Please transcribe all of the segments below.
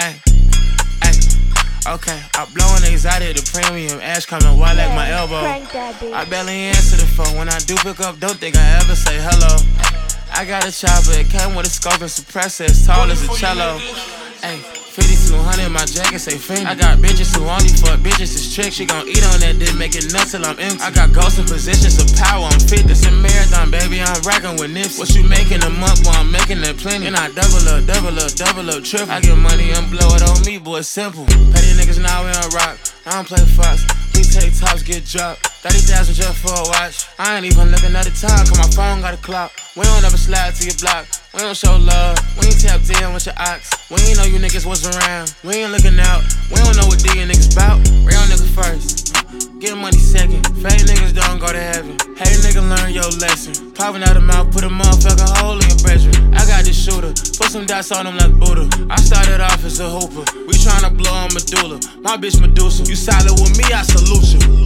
Ay, ay, okay. I blowin' niggas out here, the premium ash coming wide like my elbow. I barely answer the phone. When I do pick up, don't think I ever say hello. I got a chopper, it came with a scope and suppressor as tall as a cello. Ay, 5200, my jacket say Fendi. I got bitches who only fuck bitches, it's trick. She gon' eat on that dick, make it nuts till I'm empty. I got ghosts in positions of power, I'm fit. This a marathon, baby, I'm rockin' with Nipsey. What you making a month, boy, I'm making that plenty. And I double up, triple. I get money and blow it on me, boy, it's simple. Pay these niggas now, we on rock. I don't play Fox, we take tops, get dropped. 30,000 just for a watch. I ain't even looking at the time, cause my phone got a clock. We don't ever slide to your block. We don't show love. We ain't tapped in with your ox. We ain't know you niggas was around. We ain't looking out. We don't know what D niggas bout. Real nigga first. Get money second. Fake niggas don't go to heaven. Hey nigga, learn your lesson. Popping out the mouth, put a motherfucking hole in your bedroom. I got this shooter. Put some dots on him like Buddha. I started off as a hooper. We tryna blow on Medulla. My bitch Medusa. You solid with me, I salute you.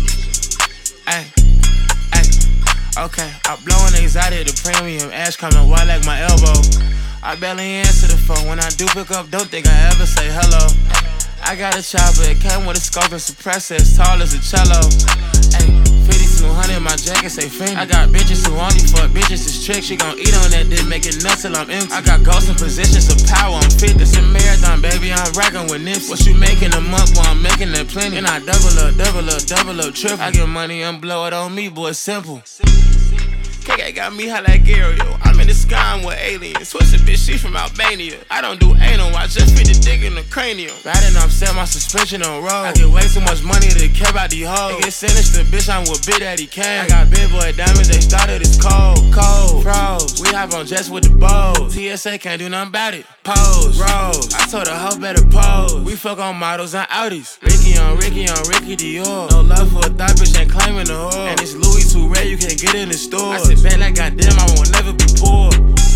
Ay, ay, okay. I blowin' niggas out here, the premium ash coming wide like my elbow. I barely answer the phone. When I do pick up, don't think I ever say hello. I got a chopper, it came with a scope and suppressor as tall as a cello. Ay, 5200, my jacket say Fendi. I got bitches who only fuck bitches, it's trick. She gon' eat on that dick, make it nuts till I'm empty. I got ghosts in positions of power, I'm fit. This a marathon, baby, I'm rockin' with Nipsey. What you making a month, boy, I'm making that plenty. And I double up, triple. I get money and blow it on me, boy, it's simple. KK got me hot like Gary, yo. I'm in the sky, I'm with aliens. Switch a bitch, she from Albania. I don't do anal, I just fit the dick in the cranium. Riding up, set my suspension on road. I get way too much money to care about these hoes. They get sinister, bitch, I'm with Big Daddy Kane. I got big boy diamonds, they started as cold. Froze, we hop on jets with the bows. TSA can't do nothing about it. Pose, Rose, I told her hoe better pose. We fuck on models and Audis. Ricky on Ricky Dior. No love for a thought, bitch, ain't claiming the whore. And it's Louis too rare, you can't get in the store. I sit back like goddamn, I won't never be poor.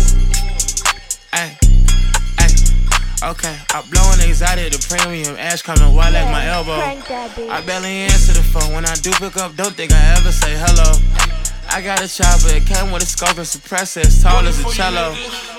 Ay, ay, okay. I blowin' niggas out here, the premium ash coming wide like my elbow. I barely answer the phone. When I do pick up, don't think I ever say hello. I got a chopper, it came with a scope and suppressor as tall as a cello.